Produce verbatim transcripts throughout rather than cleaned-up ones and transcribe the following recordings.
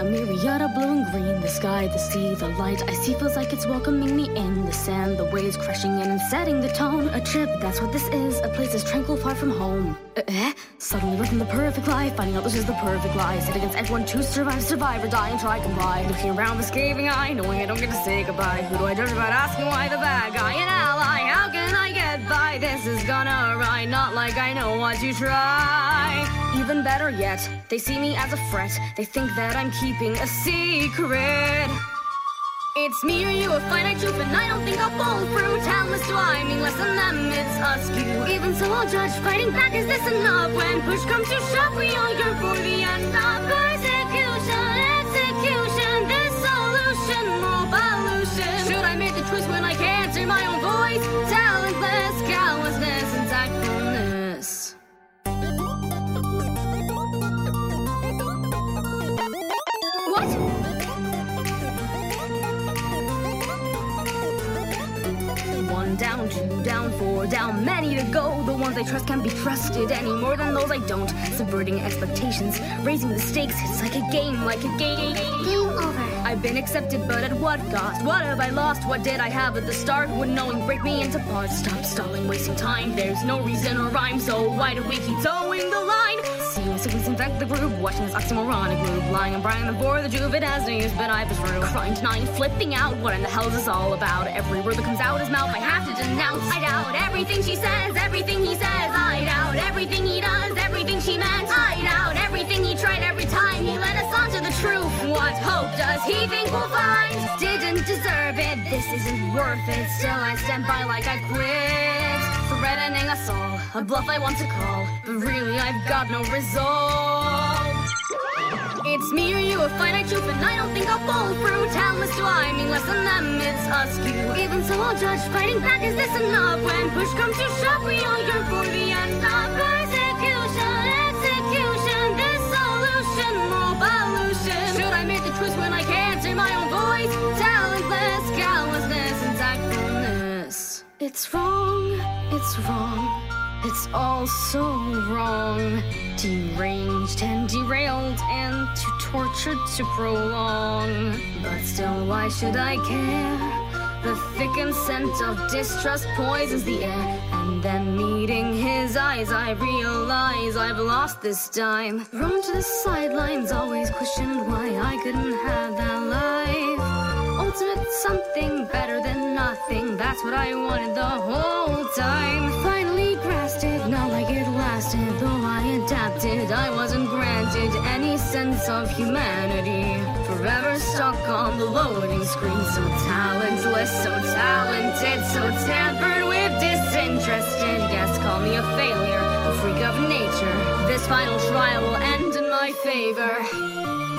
A myriad of blue and green, the sky, the sea, the light I see feels like it's welcoming me in. The sand, the waves crashing in and setting the tone. A trip, that's what this is, a place that's tranquil far from home. Uh, eh? Suddenly living the perfect life, finding out this is the perfect lie. Set against everyone to survive, survive or die and try comply. Looking around with scathing eye, knowing I don't get to say goodbye. Who do I judge about asking why the bad guy? An ally, how can I get by? This is gonna ride, not like I know what to try. Even better yet, they see me as a threat. They think that I'm keeping a secret. It's me or you, a finite truth, and I don't think I'll fall through. Talentless do I mean less than them, it's us few. Even so I'll judge, fighting back, is this enough? When push comes to shove, we all yearn for the end of persecution, execution, dissolution, moral pollution. Should I make the choice when I can't hear my own voice? Talentless, callousness, and tactfulness. What? One down, two down, four down, many to go. The ones I trust can't be trusted any more than those I don't. Subverting expectations, raising the stakes. It's like a game, like a game. Game over. I've been accepted, but at what cost? What have I lost? What did I have at the start? Would knowing break me into parts? Stop stalling, wasting time. There's no reason or rhyme, so why do we keep towing the line? Seeing sickness infect the group, watching this oxymoronic loop. Lying and Brian before the juve, it has no use, but I was through. Crying, denying, flipping out. What in the hell is this all about? Every word that comes out his mouth, I have to denounce. I doubt everything she says, everything he says. I doubt everything he does, everything she meant. I doubt everything he tried every time he led us on to the truth. What hope does he think we'll find? Didn't deserve it, this isn't worth it. Still I stand by like I quit. Threatening us all, a bluff I want to call, but really I've got no resolve. It's me or you, a finite truth, and I don't think I'll fall through. Talentless do I mean less than them, it's us few. Even so I'll judge, fighting back, is this enough? When push comes to shove, we all yearn for the end of persecution, execution, dissolution, moral pollution. Should I make the choice when I can't hear my own voice? Talentless, callousness, and tactfulness. It's wrong, it's wrong. It's all so wrong. Deranged and derailed and too tortured to prolong. But still, why should I care? The thickened scent of distrust poisons the air. And then meeting his eyes, I realize I've lost this time. Thrown to the sidelines, always questioned why I couldn't have that life. Ultimate something better than nothing, that's what I wanted the whole time. Finally grasped it, not like it lasted. Though I adapted, I wasn't granted any sense of humanity. Forever stuck on the loading screen. So talentless, so talented, so tampered with, disinterested. Yes, call me a failure, a freak of nature. This final trial will end in my favor.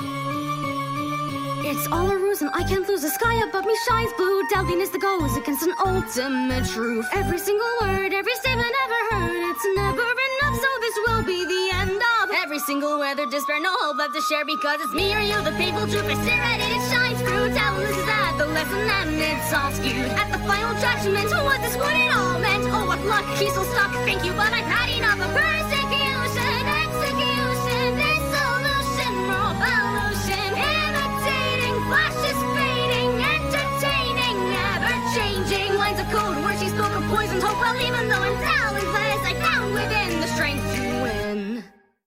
It's all a ruse and I can't lose. The sky above me shines blue. Doubtiness that goes against an ultimate truth. Every single word, every statement ever heard. It's never enough, so this will be the end of every single weather. Despair, no hope left to share, because it's me or you, the people truth. I stare at it, it shines through. Talentless is that the lesson, and it's all skewed. At the final judgment, what this what it all meant. Oh, what luck, he's so stuck. Thank you, but I've had enough of persecution, execution, dissolution, moral pollution. Flashes fading, entertaining, never changing. Lines of code where she spoke of poisoned hope, well, even though I'm down.